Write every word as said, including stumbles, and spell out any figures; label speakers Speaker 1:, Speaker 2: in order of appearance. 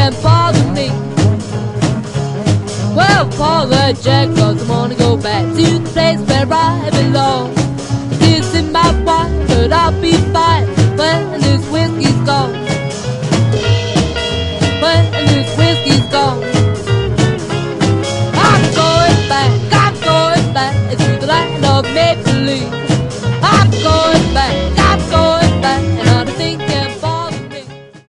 Speaker 1: can't bother me. Well, Paula Jack doesn't wanna go back to the place where I belong. Kissing my wife, but I'll be fine when this whiskey's gone. When this whiskey's gone. I'm going back, I'm going back to the land of maple.